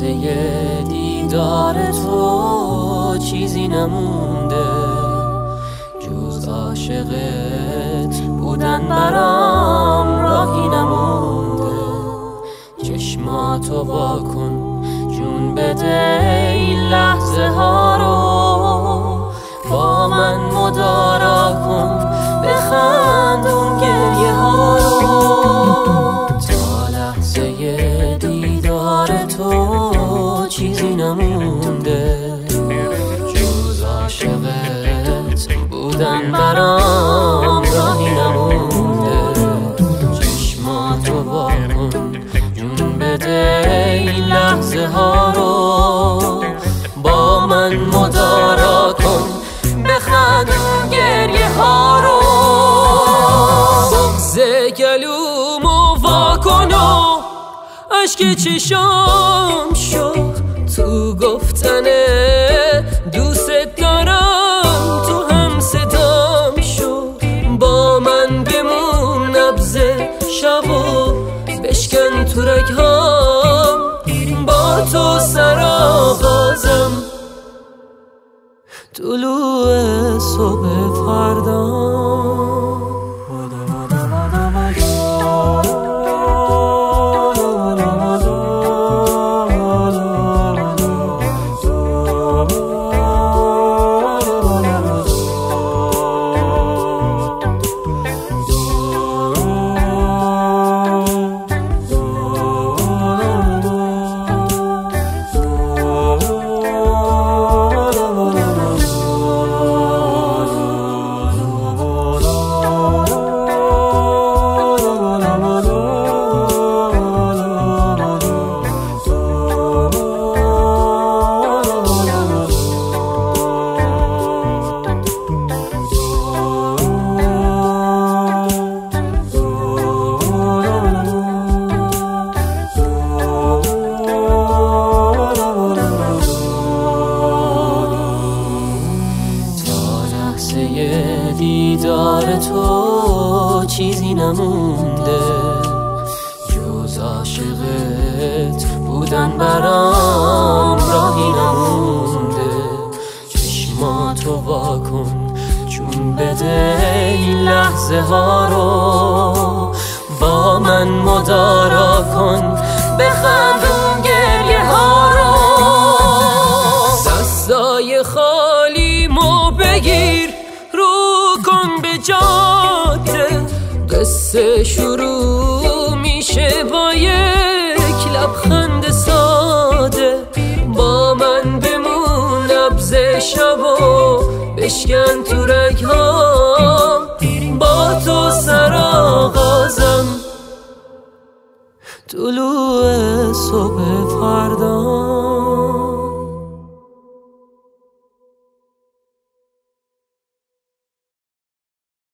لحظه دیدار تو چیزی نمونده جز عاشقت بودن برام راهی نمونده. چشماتو واکن جون بده این لحظه ها رو، با من مدارا کن بخندون گریه ها رو. تا لحظه دیدار تو چیزی نمونده جز عاشقت بودن برام راهی نمونده. چشماتو واکن جون بده این لحظه ها رو، با من مدارا کن بخندون گریه ها رو. بغض گلومو واکن و عشق چشام شو تو گفتن دوست دارم، تو هم صدام شو با من بمون نبض شب و بشکن تو رگهام، با تو سرآغازم طلوع صبح فردا. دیدار تو چیزی نمونده جز عاشقت بودن برام راهی نمونده. چشماتو واکن جون بده این لحظه ها رو، با من مدارا کن بخندون گریه ها رو. دستای خالیمو بگیر کن به جاده، قصه شروع میشه با یک لبخند ساده. با من بمون نبض شب و بشکن تو رگهام، با تو سرآغازم طلوع صبح فردا.